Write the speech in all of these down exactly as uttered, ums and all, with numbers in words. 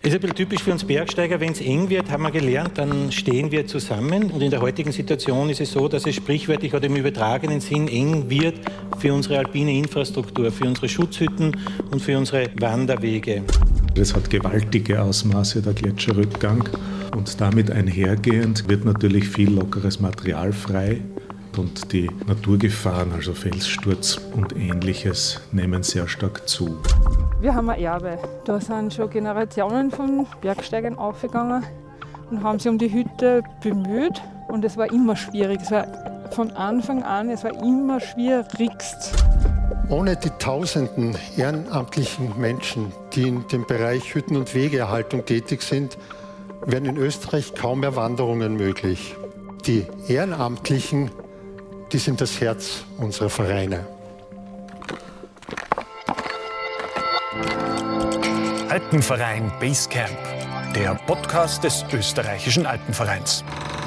Das ist ein bisschen typisch für uns Bergsteiger. Wenn es eng wird, haben wir gelernt, dann stehen wir zusammen. Und in der heutigen Situation ist es so, dass es sprichwörtlich oder im übertragenen Sinn eng wird für unsere alpine Infrastruktur, für unsere Schutzhütten und für unsere Wanderwege. Es hat gewaltige Ausmaße, der Gletscherrückgang. Und damit einhergehend wird natürlich viel lockeres Material frei. Und die Naturgefahren, also Felssturz und Ähnliches, nehmen sehr stark zu. Wir haben ein Erbe. Da sind schon Generationen von Bergsteigern aufgegangen und haben sich um die Hütte bemüht. Und es war immer schwierig. Es war von Anfang an, es war immer schwierigst. Ohne die tausenden ehrenamtlichen Menschen, die in dem Bereich Hütten- und Wegeerhaltung tätig sind, wären in Österreich kaum mehr Wanderungen möglich. Die Ehrenamtlichen, die sind das Herz unserer Vereine. Alpenverein Basecamp, der Podcast des österreichischen Alpenvereins.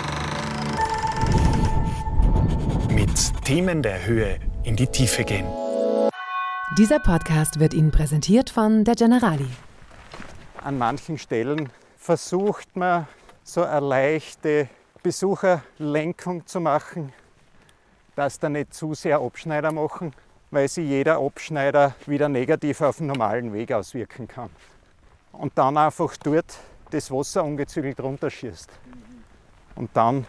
Mit Themen der Höhe in die Tiefe gehen. Dieser Podcast wird Ihnen präsentiert von der Generali. An manchen Stellen versucht man, so eine leichte Besucherlenkung zu machen, dass da nicht zu sehr Abschneider machen, weil sich jeder Abschneider wieder negativ auf den normalen Weg auswirken kann. Und dann einfach dort das Wasser ungezügelt runterschießt. Und dann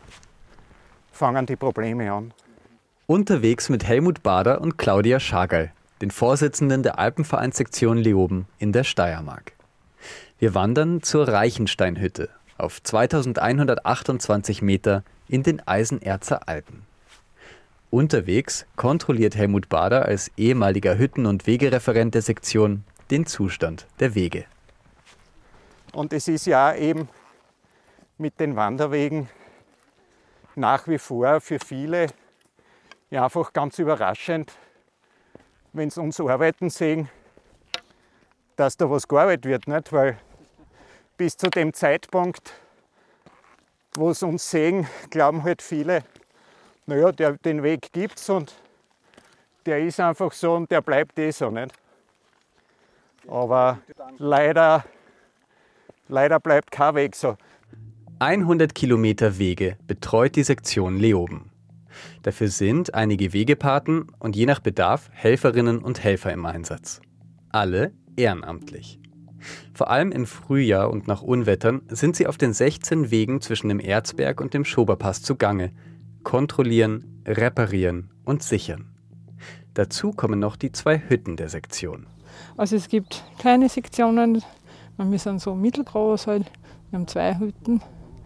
fangen die Probleme an. Unterwegs mit Helmut Bader und Claudia Schagerl, den Vorsitzenden der Alpenvereinssektion Leoben in der Steiermark. Wir wandern zur Reichensteinhütte auf zweitausendeinhundertachtundzwanzig Meter in den Eisenerzer Alpen. Unterwegs kontrolliert Helmut Bader als ehemaliger Hütten- und Wegereferent der Sektion den Zustand der Wege. Und es ist ja eben mit den Wanderwegen nach wie vor für viele ja einfach ganz überraschend, wenn sie uns arbeiten sehen, dass da was gearbeitet wird, nicht? Weil bis zu dem Zeitpunkt, wo sie uns sehen, glauben halt viele, naja, der, den Weg gibt's und der ist einfach so und der bleibt eh so, nicht? Aber leider, leider bleibt kein Weg so. hundert Kilometer Wege betreut die Sektion Leoben. Dafür sind einige Wegepaten und je nach Bedarf Helferinnen und Helfer im Einsatz. Alle ehrenamtlich. Vor allem im Frühjahr und nach Unwettern sind sie auf den sechzehn Wegen zwischen dem Erzberg und dem Schoberpass zugange, kontrollieren, reparieren und sichern. Dazu kommen noch die zwei Hütten der Sektion. Also es gibt kleine Sektionen, wir sind so mittelgroß halt, wir haben zwei Hütten.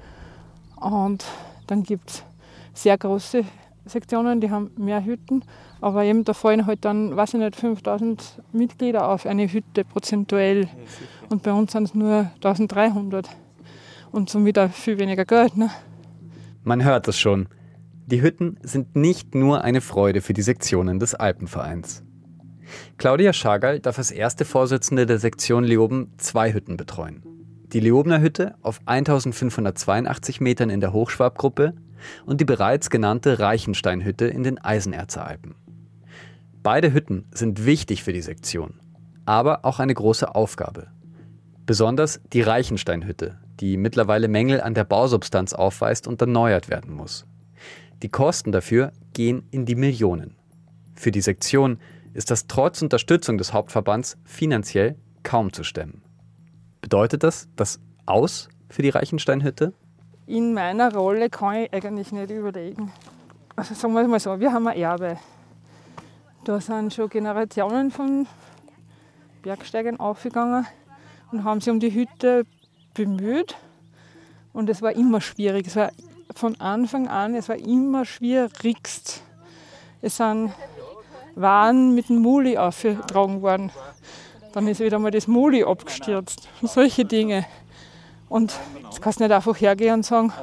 Und dann gibt es sehr große Sektionen, die haben mehr Hütten. Aber eben da fallen halt dann, weiß ich nicht, fünftausend Mitglieder auf eine Hütte prozentuell. Und bei uns sind es nur eintausenddreihundert. Und somit auch viel weniger Geld. Ne? Man hört es schon. Die Hütten sind nicht nur eine Freude für die Sektionen des Alpenvereins. Claudia Schagerl darf als erste Vorsitzende der Sektion Leoben zwei Hütten betreuen. Die Leobener Hütte auf eintausendfünfhundertzweiundachtzig Metern in der Hochschwabgruppe und die bereits genannte Reichensteinhütte in den Eisenerzer Alpen. Beide Hütten sind wichtig für die Sektion, aber auch eine große Aufgabe. Besonders die Reichensteinhütte, die mittlerweile Mängel an der Bausubstanz aufweist und erneuert werden muss. Die Kosten dafür gehen in die Millionen. Für die Sektion ist das trotz Unterstützung des Hauptverbands finanziell kaum zu stemmen. Bedeutet das das Aus für die Reichensteinhütte? In meiner Rolle kann ich eigentlich nicht überlegen. Also sagen wir mal so, wir haben ein Erbe. Da sind schon Generationen von Bergsteigern aufgegangen und haben sich um die Hütte bemüht. Und es war immer schwierig. Es war von Anfang an, es war immer schwierigst. Es sind Waren mit dem Muli aufgetragen worden. Dann ist wieder mal das Muli abgestürzt. Und solche Dinge. Und jetzt kannst du nicht einfach hergehen und sagen,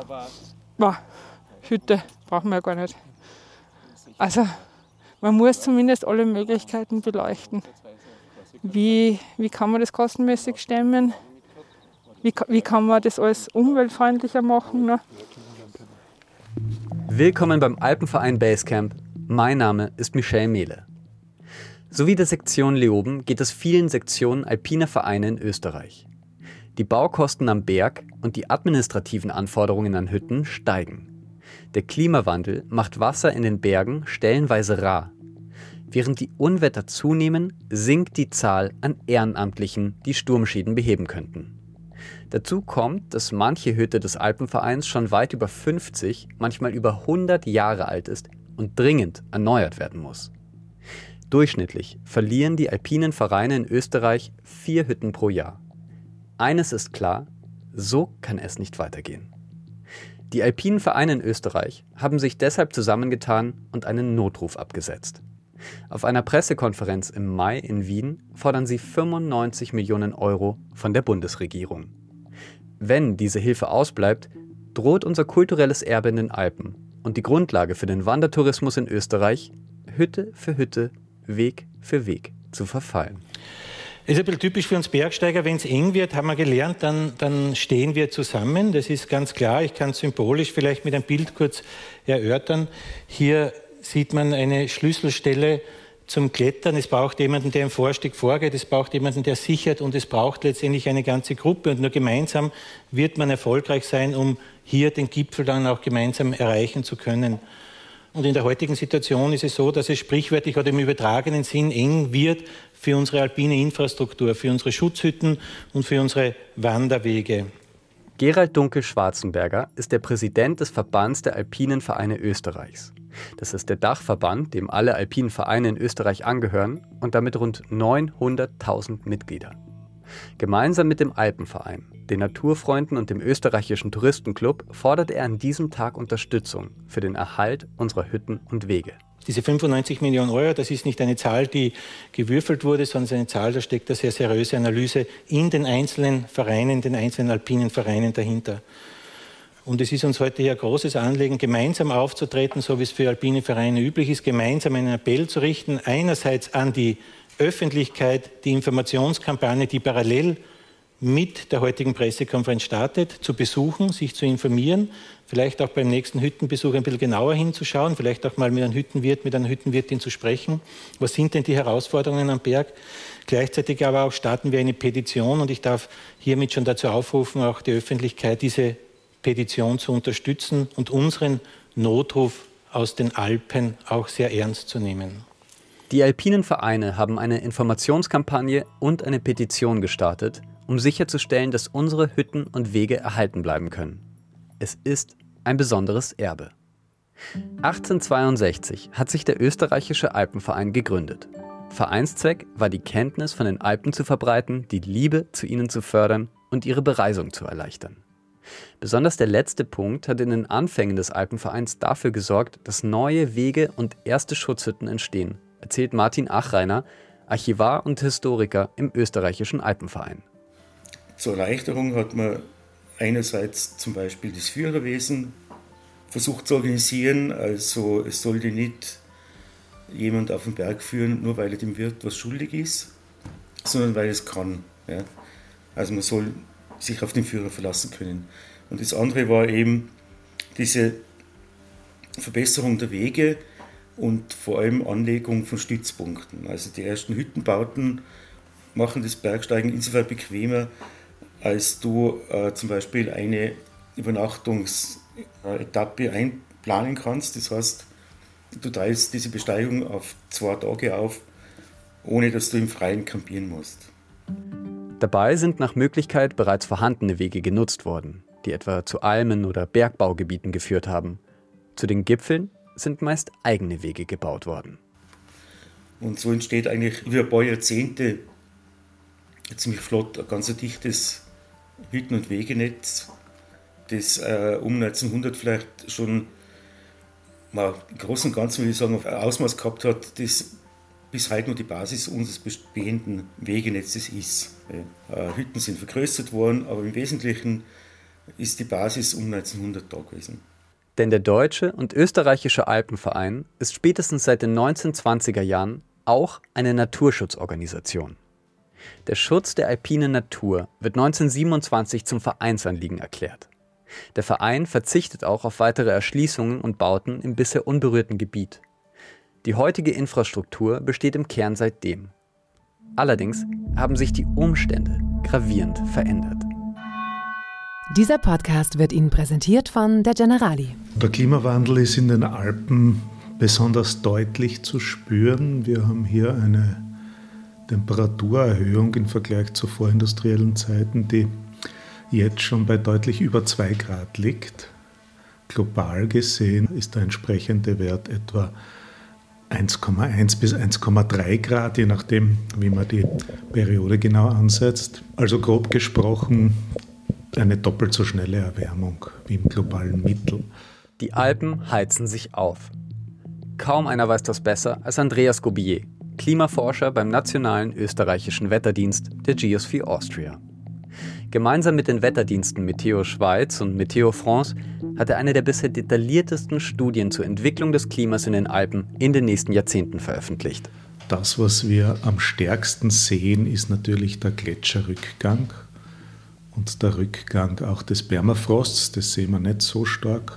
Hütte brauchen wir ja gar nicht. Also man muss zumindest alle Möglichkeiten beleuchten. Wie, wie kann man das kostenmäßig stemmen? Wie, wie kann man das alles umweltfreundlicher machen? Ne? Willkommen beim Alpenverein Basecamp. Mein Name ist Michel Mehle. So wie der Sektion Leoben geht es vielen Sektionen alpiner Vereine in Österreich. Die Baukosten am Berg und die administrativen Anforderungen an Hütten steigen. Der Klimawandel macht Wasser in den Bergen stellenweise rar. Während die Unwetter zunehmen, sinkt die Zahl an Ehrenamtlichen, die Sturmschäden beheben könnten. Dazu kommt, dass manche Hütte des Alpenvereins schon weit über fünfzig, manchmal über hundert Jahre alt ist und dringend erneuert werden muss. Durchschnittlich verlieren die alpinen Vereine in Österreich vier Hütten pro Jahr. Eines ist klar, so kann es nicht weitergehen. Die alpinen Vereine in Österreich haben sich deshalb zusammengetan und einen Notruf abgesetzt. Auf einer Pressekonferenz im Mai in Wien fordern sie fünfundneunzig Millionen Euro von der Bundesregierung. Wenn diese Hilfe ausbleibt, droht unser kulturelles Erbe in den Alpen und die Grundlage für den Wandertourismus in Österreich, Hütte für Hütte, Weg für Weg, zu verfallen. Es ist ein bisschen typisch für uns Bergsteiger, wenn es eng wird, haben wir gelernt, dann, dann stehen wir zusammen. Das ist ganz klar. Ich kann es symbolisch vielleicht mit einem Bild kurz erörtern. Hier sieht man eine Schlüsselstelle zum Klettern. Es braucht jemanden, der im Vorstieg vorgeht, es braucht jemanden, der sichert und es braucht letztendlich eine ganze Gruppe. Und nur gemeinsam wird man erfolgreich sein, um hier den Gipfel dann auch gemeinsam erreichen zu können. Und in der heutigen Situation ist es so, dass es sprichwörtlich oder im übertragenen Sinn eng wird für unsere alpine Infrastruktur, für unsere Schutzhütten und für unsere Wanderwege. Gerald Dunkel-Schwarzenberger ist der Präsident des Verbands der Alpinen Vereine Österreichs. Das ist der Dachverband, dem alle alpinen Vereine in Österreich angehören und damit rund neunhunderttausend Mitglieder. Gemeinsam mit dem Alpenverein, den Naturfreunden und dem österreichischen Touristenclub fordert er an diesem Tag Unterstützung für den Erhalt unserer Hütten und Wege. Diese fünfundneunzig Millionen Euro, das ist nicht eine Zahl, die gewürfelt wurde, sondern es ist eine Zahl, da steckt eine sehr seriöse Analyse in den einzelnen Vereinen, den einzelnen alpinen Vereinen dahinter. Und es ist uns heute hier ein großes Anliegen, gemeinsam aufzutreten, so wie es für alpine Vereine üblich ist, gemeinsam einen Appell zu richten, einerseits an die Öffentlichkeit, die Informationskampagne, die parallel mit der heutigen Pressekonferenz startet, zu besuchen, sich zu informieren, vielleicht auch beim nächsten Hüttenbesuch ein bisschen genauer hinzuschauen, vielleicht auch mal mit einem Hüttenwirt, mit einer Hüttenwirtin zu sprechen. Was sind denn die Herausforderungen am Berg? Gleichzeitig aber auch starten wir eine Petition und ich darf hiermit schon dazu aufrufen, auch die Öffentlichkeit, diese Petition zu unterstützen und unseren Notruf aus den Alpen auch sehr ernst zu nehmen. Die alpinen Vereine haben eine Informationskampagne und eine Petition gestartet, um sicherzustellen, dass unsere Hütten und Wege erhalten bleiben können. Es ist ein besonderes Erbe. achtzehnhundertzweiundsechzig hat sich der österreichische Alpenverein gegründet. Vereinszweck war die Kenntnis von den Alpen zu verbreiten, die Liebe zu ihnen zu fördern und ihre Bereisung zu erleichtern. Besonders der letzte Punkt hat in den Anfängen des Alpenvereins dafür gesorgt, dass neue Wege und erste Schutzhütten entstehen, erzählt Martin Achreiner, Archivar und Historiker im österreichischen Alpenverein. Zur Erleichterung hat man einerseits zum Beispiel das Führerwesen versucht zu organisieren. Also es sollte nicht jemand auf den Berg führen, nur weil er dem Wirt was schuldig ist, sondern weil er es kann. Ja. Also man soll sich auf den Führer verlassen können. Und das andere war eben diese Verbesserung der Wege und vor allem Anlegung von Stützpunkten. Also die ersten Hüttenbauten machen das Bergsteigen insofern bequemer, als du äh, zum Beispiel eine Übernachtungsetappe einplanen kannst. Das heißt, du teilst diese Besteigung auf zwei Tage auf, ohne dass du im Freien campieren musst. Dabei sind nach Möglichkeit bereits vorhandene Wege genutzt worden, die etwa zu Almen- oder Bergbaugebieten geführt haben. Zu den Gipfeln sind meist eigene Wege gebaut worden. Und so entsteht eigentlich über ein paar Jahrzehnte ziemlich flott ein ganz dichtes Hütten- und Wegenetz, das äh, um neunzehnhundert vielleicht schon mal im Großen und Ganzen, würde ich sagen, auf ein Ausmaß gehabt hat, das bis heute noch die Basis unseres bestehenden Wegenetzes ist. Ja. Hütten sind vergrößert worden, aber im Wesentlichen ist die Basis um neunzehnhundert da gewesen. Denn der deutsche und österreichische Alpenverein ist spätestens seit den neunzehnhundertzwanziger Jahren auch eine Naturschutzorganisation. Der Schutz der alpinen Natur wird neunzehnhundertsiebenundzwanzig zum Vereinsanliegen erklärt. Der Verein verzichtet auch auf weitere Erschließungen und Bauten im bisher unberührten Gebiet. Die heutige Infrastruktur besteht im Kern seitdem. Allerdings haben sich die Umstände gravierend verändert. Dieser Podcast wird Ihnen präsentiert von der Generali. Der Klimawandel ist in den Alpen besonders deutlich zu spüren. Wir haben hier eine Temperaturerhöhung im Vergleich zu vorindustriellen Zeiten, die jetzt schon bei deutlich über zwei Grad liegt. Global gesehen ist der entsprechende Wert etwa eins Komma eins bis eins Komma drei Grad, je nachdem, wie man die Periode genau ansetzt. Also grob gesprochen eine doppelt so schnelle Erwärmung wie im globalen Mittel. Die Alpen heizen sich auf. Kaum einer weiß das besser als Andreas Gobier, Klimaforscher beim Nationalen Österreichischen Wetterdienst der Geosphere Austria. Gemeinsam mit den Wetterdiensten Meteo Schweiz und Meteo France hat er eine der bisher detailliertesten Studien zur Entwicklung des Klimas in den Alpen in den nächsten Jahrzehnten veröffentlicht. Das, was wir am stärksten sehen, ist natürlich der Gletscherrückgang und der Rückgang auch des Permafrosts. Das sehen wir nicht so stark.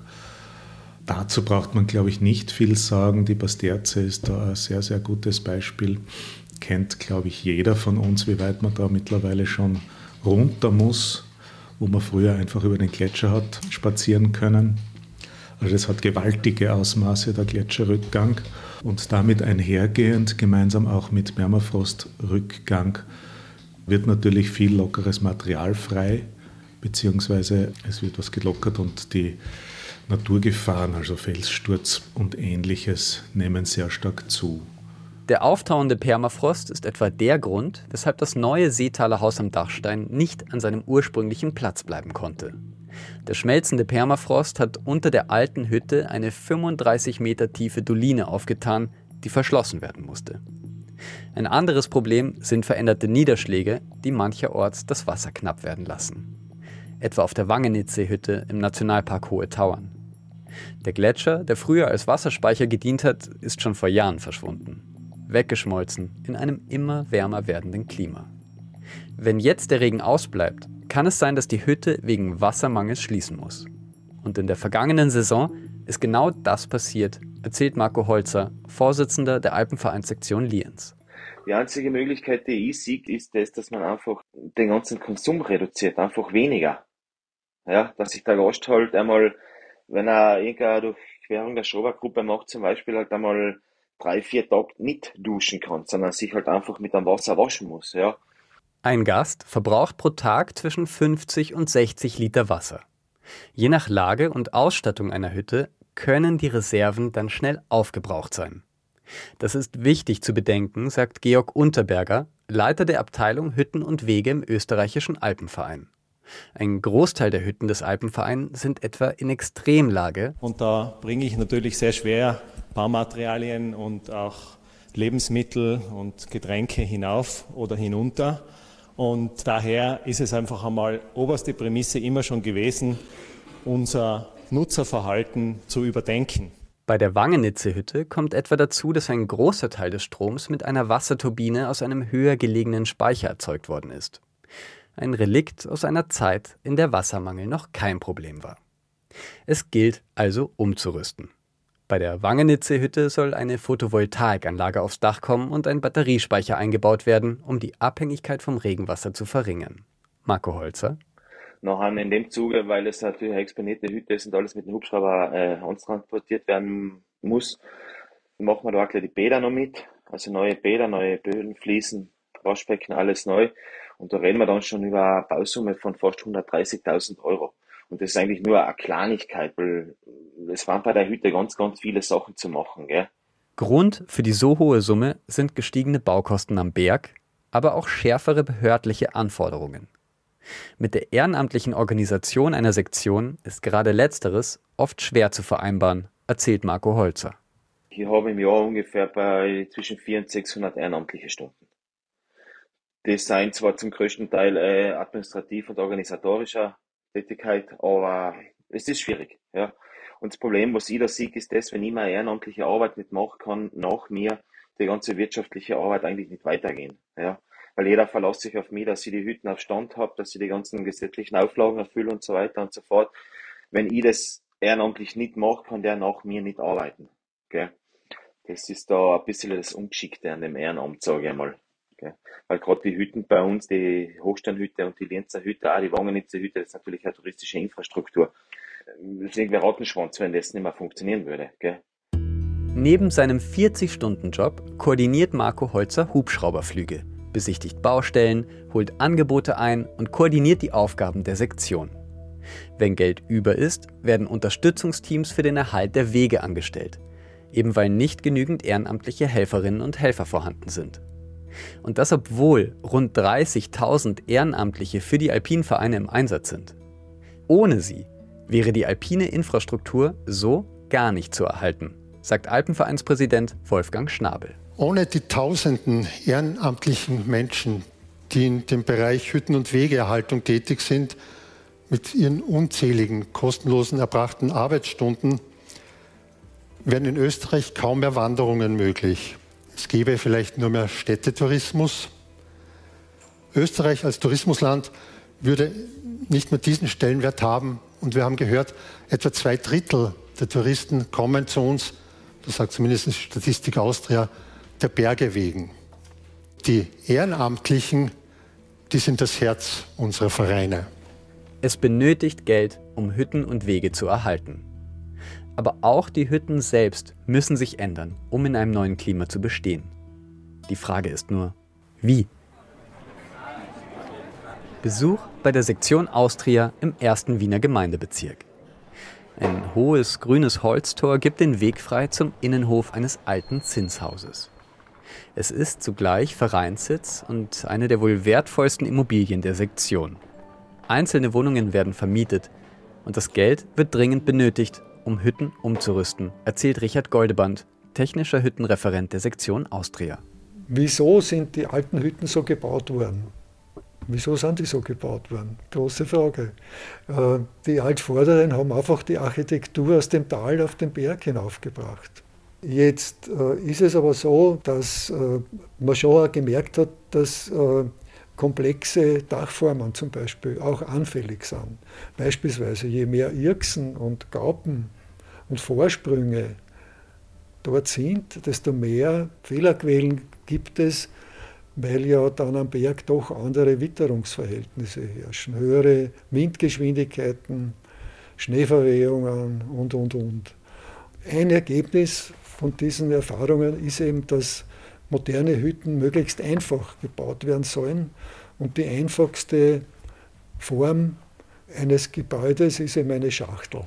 Dazu braucht man, glaube ich, nicht viel sagen. Die Basterze ist da ein sehr, sehr gutes Beispiel. Kennt, glaube ich, jeder von uns, wie weit man da mittlerweile schon runter muss, wo man früher einfach über den Gletscher hat spazieren können. Also das hat gewaltige Ausmaße, der Gletscherrückgang. Und damit einhergehend, gemeinsam auch mit Permafrostrückgang, wird natürlich viel lockeres Material frei, beziehungsweise es wird was gelockert und die Naturgefahren, also Felssturz und Ähnliches, nehmen sehr stark zu. Der auftauende Permafrost ist etwa der Grund, weshalb das neue Seetaler Haus am Dachstein nicht an seinem ursprünglichen Platz bleiben konnte. Der schmelzende Permafrost hat unter der alten Hütte eine fünfunddreißig Meter tiefe Doline aufgetan, die verschlossen werden musste. Ein anderes Problem sind veränderte Niederschläge, die mancherorts das Wasser knapp werden lassen. Etwa auf der Wangenitze-Hütte im Nationalpark Hohe Tauern. Der Gletscher, der früher als Wasserspeicher gedient hat, ist schon vor Jahren verschwunden. Weggeschmolzen in einem immer wärmer werdenden Klima. Wenn jetzt der Regen ausbleibt, kann es sein, dass die Hütte wegen Wassermangels schließen muss. Und in der vergangenen Saison ist genau das passiert, erzählt Marco Holzer, Vorsitzender der Alpenvereinssektion Lienz. Die einzige Möglichkeit, die ich sehe, ist das, dass man einfach den ganzen Konsum reduziert, einfach weniger. Ja, dass sich der Gast halt einmal, wenn er irgendeine Durchquerung der Schrobergruppe macht, zum Beispiel halt einmal drei, vier Tage nicht duschen kann, sondern sich halt einfach mit dem Wasser waschen muss, ja. Ein Gast verbraucht pro Tag zwischen fünfzig und sechzig Liter Wasser. Je nach Lage und Ausstattung einer Hütte können die Reserven dann schnell aufgebraucht sein. Das ist wichtig zu bedenken, sagt Georg Unterberger, Leiter der Abteilung Hütten und Wege im österreichischen Alpenverein. Ein Großteil der Hütten des Alpenvereins sind etwa in Extremlage. Und da bringe ich natürlich sehr schwer Baumaterialien und auch Lebensmittel und Getränke hinauf oder hinunter. Und daher ist es einfach einmal oberste Prämisse immer schon gewesen, unser Nutzerverhalten zu überdenken. Bei der Wangenitze-Hütte kommt etwa dazu, dass ein großer Teil des Stroms mit einer Wasserturbine aus einem höher gelegenen Speicher erzeugt worden ist. Ein Relikt aus einer Zeit, in der Wassermangel noch kein Problem war. Es gilt also umzurüsten. Bei der Wangenitze-Hütte soll eine Photovoltaikanlage aufs Dach kommen und ein Batteriespeicher eingebaut werden, um die Abhängigkeit vom Regenwasser zu verringern. Marco Holzer. Nachher in dem Zuge, weil es natürlich eine exponierte Hütte ist und alles mit dem Hubschrauber äh, transportiert werden muss, machen wir da auch gleich die Bäder noch mit. Also neue Bäder, neue Böden, Fliesen, Waschbecken, alles neu. Und da reden wir dann schon über eine Bausumme von fast hundertdreißigtausend Euro. Und das ist eigentlich nur eine Kleinigkeit, weil es waren bei der Hütte ganz, ganz viele Sachen zu machen, gell? Grund für die so hohe Summe sind gestiegene Baukosten am Berg, aber auch schärfere behördliche Anforderungen. Mit der ehrenamtlichen Organisation einer Sektion ist gerade Letzteres oft schwer zu vereinbaren, erzählt Marco Holzer. Ich habe im Jahr ungefähr bei zwischen vierhundert und sechshundert ehrenamtliche Stunden. Das sind zwar zum größten Teil äh, administrativ und organisatorischer Tätigkeit, aber es ist schwierig. Ja. Und das Problem, was ich da sehe, ist das, wenn ich meine ehrenamtliche Arbeit nicht machen kann, nach mir die ganze wirtschaftliche Arbeit eigentlich nicht weitergehen. Ja. Weil jeder verlässt sich auf mich, dass ich die Hütten auf Stand habe, dass ich die ganzen gesetzlichen Auflagen erfülle und so weiter und so fort. Wenn ich das ehrenamtlich nicht mache, kann der nach mir nicht arbeiten. Okay? Das ist da ein bisschen das Ungeschickte an dem Ehrenamt, sage ich mal. Gell? Weil gerade die Hütten bei uns, die Hochsteinhütte und die Lienzer Hütte, auch die Wangenitzer Hütte, das ist natürlich eine touristische Infrastruktur. Das ist irgendwie ein Rattenschwanz, wenn das nicht mehr funktionieren würde. Gell? Neben seinem vierzig-Stunden-Job koordiniert Marco Holzer Hubschrauberflüge, besichtigt Baustellen, holt Angebote ein und koordiniert die Aufgaben der Sektion. Wenn Geld über ist, werden Unterstützungsteams für den Erhalt der Wege angestellt, eben weil nicht genügend ehrenamtliche Helferinnen und Helfer vorhanden sind. Und das obwohl rund dreißigtausend Ehrenamtliche für die Alpinvereine im Einsatz sind. Ohne sie wäre die alpine Infrastruktur so gar nicht zu erhalten, sagt Alpenvereinspräsident Wolfgang Schnabel. Ohne die tausenden ehrenamtlichen Menschen, die in dem Bereich Hütten- und Wegeerhaltung tätig sind, mit ihren unzähligen kostenlosen erbrachten Arbeitsstunden, wären in Österreich kaum mehr Wanderungen möglich. Es gäbe vielleicht nur mehr Städtetourismus. Österreich als Tourismusland würde nicht mehr diesen Stellenwert haben. Und wir haben gehört, etwa zwei Drittel der Touristen kommen zu uns, das sagt zumindest Statistik Austria, der Berge wegen. Die Ehrenamtlichen, die sind das Herz unserer Vereine. Es benötigt Geld, um Hütten und Wege zu erhalten. Aber auch die Hütten selbst müssen sich ändern, um in einem neuen Klima zu bestehen. Die Frage ist nur, wie? Besuch bei der Sektion Austria im ersten Wiener Gemeindebezirk. Ein hohes grünes Holztor gibt den Weg frei zum Innenhof eines alten Zinshauses. Es ist zugleich Vereinssitz und eine der wohl wertvollsten Immobilien der Sektion. Einzelne Wohnungen werden vermietet und das Geld wird dringend benötigt, um Hütten umzurüsten, erzählt Richard Goldeband, technischer Hüttenreferent der Sektion Austria. Wieso sind die alten Hütten so gebaut worden? Wieso sind die so gebaut worden? Große Frage. Die Altvorderen haben einfach die Architektur aus dem Tal auf den Berg hinaufgebracht. Jetzt ist es aber so, dass man schon gemerkt hat, dass komplexe Dachformen zum Beispiel auch anfällig sind. Beispielsweise je mehr Irrgsen und Gaupen und Vorsprünge dort sind, desto mehr Fehlerquellen gibt es, weil ja dann am Berg doch andere Witterungsverhältnisse herrschen. Höhere Windgeschwindigkeiten, Schneeverwehungen und, und, und. Ein Ergebnis von diesen Erfahrungen ist eben, dass moderne Hütten möglichst einfach gebaut werden sollen. Und die einfachste Form eines Gebäudes ist eben eine Schachtel.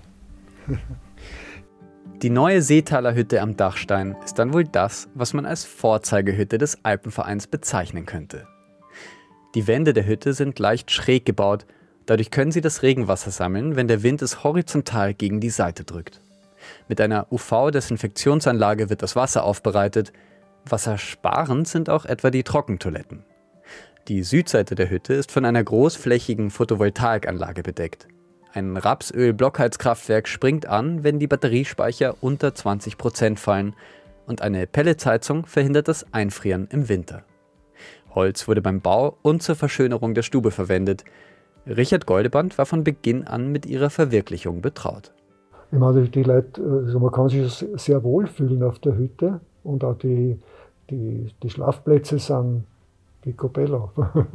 Die neue Seetaler Hütte am Dachstein ist dann wohl das, was man als Vorzeigehütte des Alpenvereins bezeichnen könnte. Die Wände der Hütte sind leicht schräg gebaut, dadurch können sie das Regenwasser sammeln, wenn der Wind es horizontal gegen die Seite drückt. Mit einer U V-Desinfektionsanlage wird das Wasser aufbereitet. Wassersparend sind auch etwa die Trockentoiletten. Die Südseite der Hütte ist von einer großflächigen Photovoltaikanlage bedeckt. Ein Rapsöl-Blockheizkraftwerk springt an, wenn die Batteriespeicher unter zwanzig Prozent fallen und eine Pelletsheizung verhindert das Einfrieren im Winter. Holz wurde beim Bau und zur Verschönerung der Stube verwendet. Richard Goldeband war von Beginn an mit ihrer Verwirklichung betraut. Ich meine, die Leute, also man kann sich sehr wohl fühlen auf der Hütte und auch die, die, die Schlafplätze sind picobello.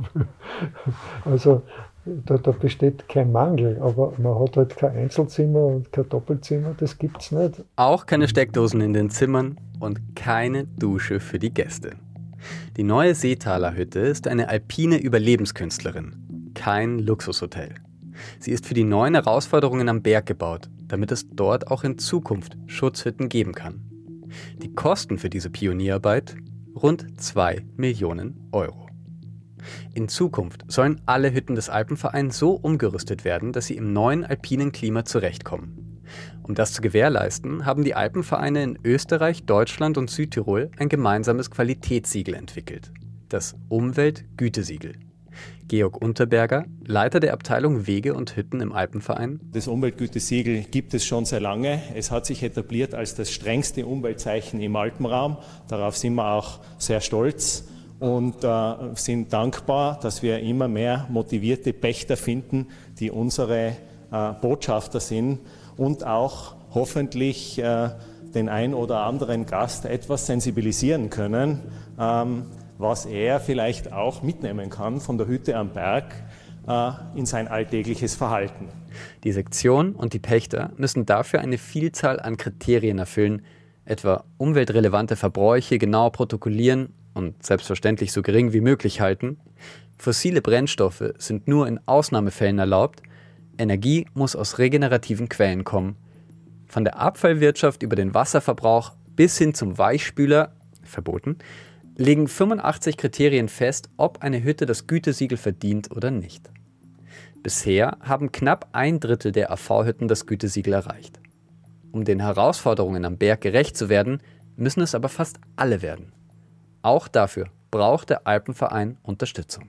Also da, da besteht kein Mangel, aber man hat halt kein Einzelzimmer und kein Doppelzimmer, das gibt's nicht. Auch keine Steckdosen in den Zimmern und keine Dusche für die Gäste. Die neue Seetaler Hütte ist eine alpine Überlebenskünstlerin, kein Luxushotel. Sie ist für die neuen Herausforderungen am Berg gebaut, damit es dort auch in Zukunft Schutzhütten geben kann. Die Kosten für diese Pionierarbeit? Rund zwei Millionen Euro. In Zukunft sollen alle Hütten des Alpenvereins so umgerüstet werden, dass sie im neuen alpinen Klima zurechtkommen. Um das zu gewährleisten, haben die Alpenvereine in Österreich, Deutschland und Südtirol ein gemeinsames Qualitätssiegel entwickelt, das Umweltgütesiegel. Georg Unterberger, Leiter der Abteilung Wege und Hütten im Alpenverein. Das Umweltgütesiegel gibt es schon sehr lange. Es hat sich etabliert als das strengste Umweltzeichen im Alpenraum. Darauf sind wir auch sehr stolz und äh, sind dankbar, dass wir immer mehr motivierte Pächter finden, die unsere äh, Botschafter sind und auch hoffentlich äh, den ein oder anderen Gast etwas sensibilisieren können, ähm, was er vielleicht auch mitnehmen kann von der Hütte am Berg äh, in sein alltägliches Verhalten. Die Sektion und die Pächter müssen dafür eine Vielzahl an Kriterien erfüllen, etwa umweltrelevante Verbräuche genau protokollieren und selbstverständlich so gering wie möglich halten. Fossile Brennstoffe sind nur in Ausnahmefällen erlaubt. Energie muss aus regenerativen Quellen kommen. Von der Abfallwirtschaft über den Wasserverbrauch bis hin zum Weichspüler, verboten, legen fünfundachtzig Kriterien fest, ob eine Hütte das Gütesiegel verdient oder nicht. Bisher haben knapp ein Drittel der A V-Hütten das Gütesiegel erreicht. Um den Herausforderungen am Berg gerecht zu werden, müssen es aber fast alle werden. Auch dafür braucht der Alpenverein Unterstützung.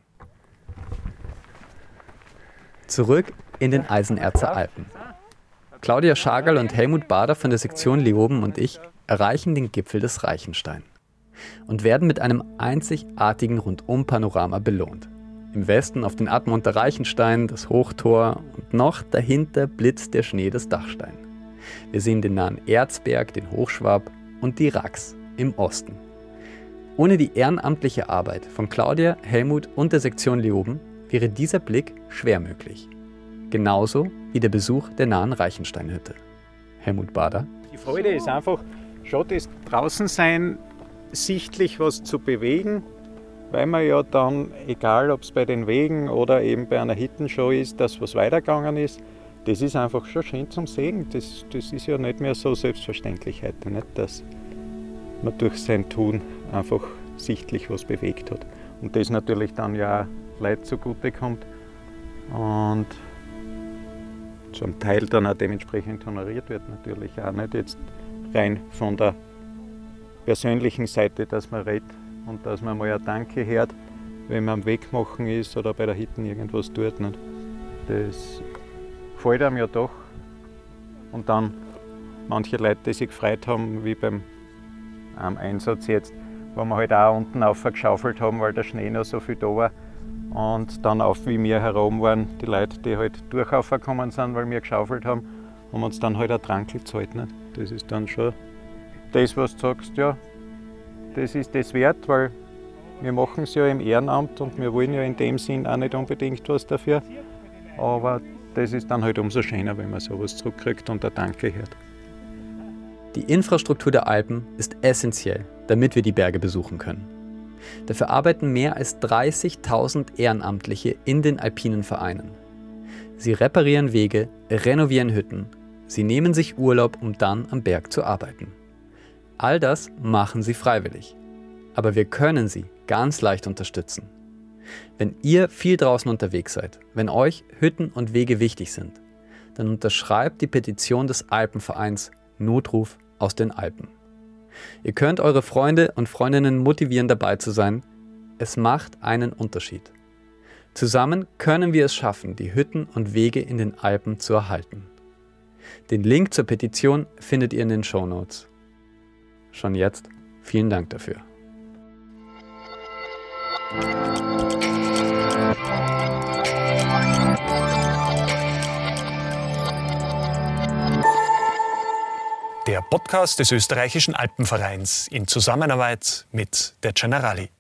Zurück in den Eisenerzer Alpen. Claudia Schagerl und Helmut Bader von der Sektion Leoben und ich erreichen den Gipfel des Reichenstein und werden mit einem einzigartigen Rundum-Panorama belohnt. Im Westen auf den Admonter Reichenstein, das Hochtor und noch dahinter blitzt der Schnee des Dachstein. Wir sehen den nahen Erzberg, den Hochschwab und die Rax im Osten. Ohne die ehrenamtliche Arbeit von Claudia, Helmut und der Sektion Leoben wäre dieser Blick schwer möglich. Genauso wie der Besuch der nahen Reichensteinhütte. Helmut Bader. Die Freude ist einfach schon das Draußensein, sichtlich was zu bewegen, weil man ja dann, egal ob es bei den Wegen oder eben bei einer Hittenshow ist, dass was weitergegangen ist, das ist einfach schon schön zum Sehen. Das, das ist ja nicht mehr so selbstverständlich heute, nicht, dass man durch sein Tun einfach sichtlich was bewegt hat. Und das natürlich dann ja auch Leuten zugute kommt und zum Teil dann auch dementsprechend honoriert wird, natürlich auch nicht jetzt rein von der persönlichen Seite, dass man redet und dass man mal ein Danke hört, wenn man am Weg machen ist oder bei der Hitten irgendwas tut. Nicht? Das gefällt einem ja doch. Und dann manche Leute, die sich gefreut haben, wie beim ähm, Einsatz jetzt, wo wir halt auch unten aufgeschaufelt haben, weil der Schnee noch so viel da war. Und dann auf wie wir herum waren, die Leute, die halt durchaufgekommen sind, weil wir geschaufelt haben, haben uns dann halt ein Trankl gezahlt. Nicht? Das ist dann schon das, was du sagst, ja, das ist das wert, weil wir machen es ja im Ehrenamt und wir wollen ja in dem Sinn auch nicht unbedingt was dafür. Aber das ist dann halt umso schöner, wenn man sowas zurückkriegt und ein Danke hört. Die Infrastruktur der Alpen ist essentiell, damit wir die Berge besuchen können. Dafür arbeiten mehr als dreißigtausend Ehrenamtliche in den alpinen Vereinen. Sie reparieren Wege, renovieren Hütten, sie nehmen sich Urlaub, um dann am Berg zu arbeiten. All das machen sie freiwillig. Aber wir können sie ganz leicht unterstützen. Wenn ihr viel draußen unterwegs seid, wenn euch Hütten und Wege wichtig sind, dann unterschreibt die Petition des Alpenvereins Notruf aus den Alpen. Ihr könnt eure Freunde und Freundinnen motivieren, dabei zu sein. Es macht einen Unterschied. Zusammen können wir es schaffen, die Hütten und Wege in den Alpen zu erhalten. Den Link zur Petition findet ihr in den Shownotes. Schon jetzt vielen Dank dafür. Der Podcast des Österreichischen Alpenvereins in Zusammenarbeit mit der Generali.